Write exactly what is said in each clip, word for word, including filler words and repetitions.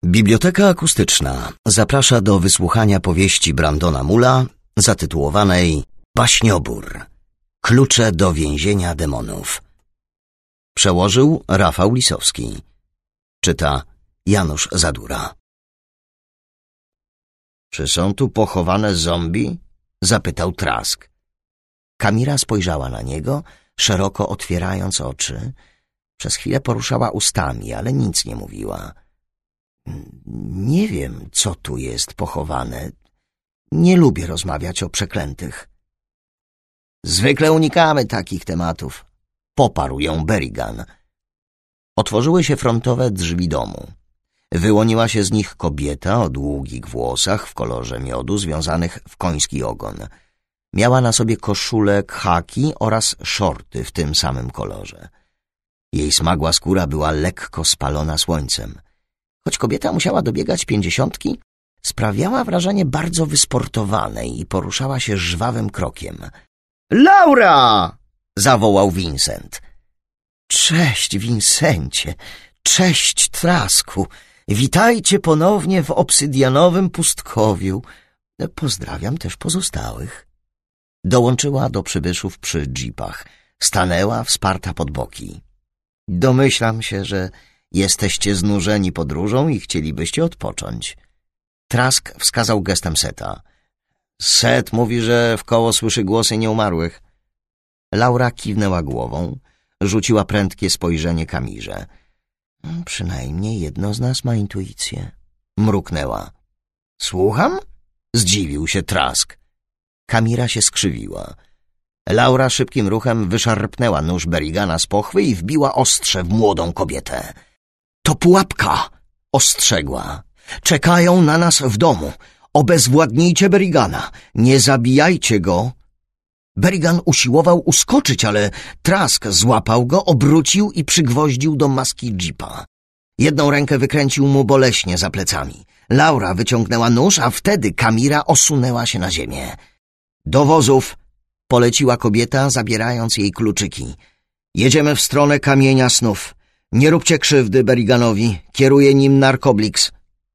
Biblioteka Akustyczna zaprasza do wysłuchania powieści Brandona Mulla zatytułowanej Baśniobór. Klucze do więzienia demonów. Przełożył Rafał Lisowski. Czyta Janusz Zadura. Czy są tu pochowane zombie? Zapytał Trask. Kamira spojrzała na niego, szeroko otwierając oczy. Przez chwilę poruszała ustami, ale nic nie mówiła. Nie wiem, co tu jest pochowane. Nie lubię rozmawiać o przeklętych. Zwykle unikamy takich tematów. Poparł ją Berrigan. Otworzyły się frontowe drzwi domu. Wyłoniła się z nich kobieta o długich włosach w kolorze miodu związanych w koński ogon. Miała na sobie koszulę khaki oraz szorty w tym samym kolorze. Jej smagła skóra była lekko spalona słońcem. Choć kobieta musiała dobiegać pięćdziesiątki, sprawiała wrażenie bardzo wysportowanej i poruszała się żwawym krokiem. — Laura! — zawołał Vincent. — Cześć, Vincencie! Cześć, Trasku! Witajcie ponownie w obsydianowym pustkowiu. Pozdrawiam też pozostałych. Dołączyła do przybyszów przy dżipach. Stanęła, wsparta pod boki. Domyślam się, że jesteście znużeni podróżą i chcielibyście odpocząć. Trask wskazał gestem Seta. Set mówi, że wkoło słyszy głosy nieumarłych. Laura kiwnęła głową, rzuciła prędkie spojrzenie Kamirze. Przynajmniej jedno z nas ma intuicję. Mruknęła. Słucham? Zdziwił się Trask. Kamira się skrzywiła. Laura szybkim ruchem wyszarpnęła nóż Berrigana z pochwy i wbiła ostrze w młodą kobietę. To pułapka! Ostrzegła. Czekają na nas w domu. Obezwładnijcie Berrigana. Nie zabijajcie go. Berrigan usiłował uskoczyć, ale Trask złapał go, obrócił i przygwoździł do maski dżipa. Jedną rękę wykręcił mu boleśnie za plecami. Laura wyciągnęła nóż, a wtedy Kamira osunęła się na ziemię. Do wozów! Poleciła kobieta, zabierając jej kluczyki. Jedziemy w stronę Kamienia Snów. Nie róbcie krzywdy Berriganowi. Kieruje nim Narkoblix.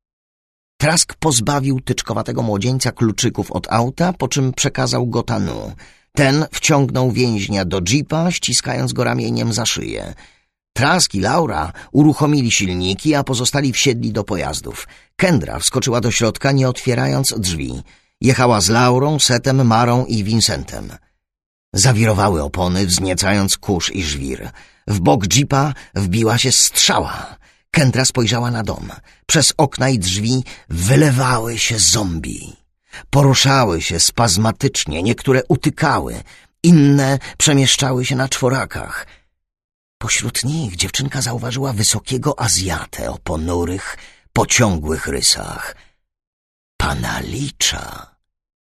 Trask pozbawił tyczkowatego młodzieńca kluczyków od auta, po czym przekazał go Tanu. Ten wciągnął więźnia do dżipa, ściskając go ramieniem za szyję. Trask i Laura uruchomili silniki, a pozostali wsiedli do pojazdów. Kendra wskoczyła do środka, nie otwierając drzwi. Jechała z Laurą, Setem, Marą i Vincentem. Zawirowały opony, wzniecając kurz i żwir. W bok dżipa wbiła się strzała. Kendra spojrzała na dom. Przez okna i drzwi wylewały się zombie. Poruszały się spazmatycznie, niektóre utykały, inne przemieszczały się na czworakach. Pośród nich dziewczynka zauważyła wysokiego Azjatę o ponurych, pociągłych rysach. Pana Licza.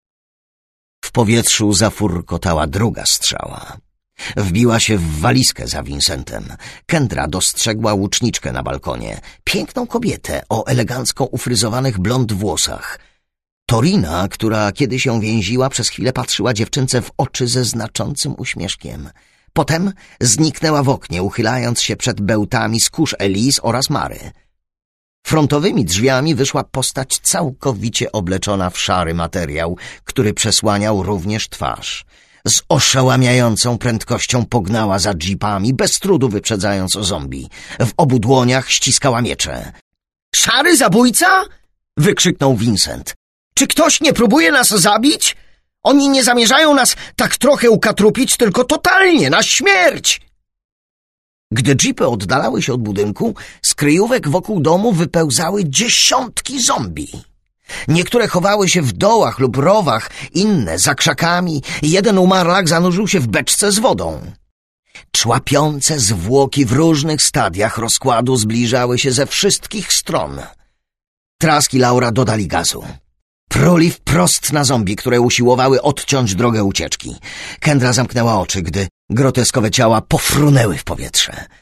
W powietrzu zafurkotała druga strzała. Wbiła się w walizkę za Vincentem. Kendra dostrzegła łuczniczkę na balkonie. Piękną kobietę o elegancko ufryzowanych blond włosach. Torina, która kiedyś ją więziła, przez chwilę patrzyła dziewczynce w oczy ze znaczącym uśmieszkiem. Potem zniknęła w oknie, uchylając się przed bełtami z kurz Elise oraz Mary. Frontowymi drzwiami wyszła postać całkowicie obleczona w szary materiał, który przesłaniał również twarz. Z oszałamiającą prędkością pognała za dżipami, bez trudu wyprzedzając zombie. W obu dłoniach ściskała miecze. — Szary zabójca? — wykrzyknął Vincent. — Czy ktoś nie próbuje nas zabić? Oni nie zamierzają nas tak trochę ukatrupić, tylko totalnie, na śmierć! Gdy dżipy oddalały się od budynku, z kryjówek wokół domu wypełzały dziesiątki zombie. Niektóre chowały się w dołach lub rowach, inne za krzakami. Jeden umarlak zanurzył się w beczce z wodą. Człapiące zwłoki w różnych stadiach rozkładu zbliżały się ze wszystkich stron. Trask i Laura dodali gazu. Pruli wprost na zombie, które usiłowały odciąć drogę ucieczki. Kendra zamknęła oczy, gdy groteskowe ciała pofrunęły w powietrze.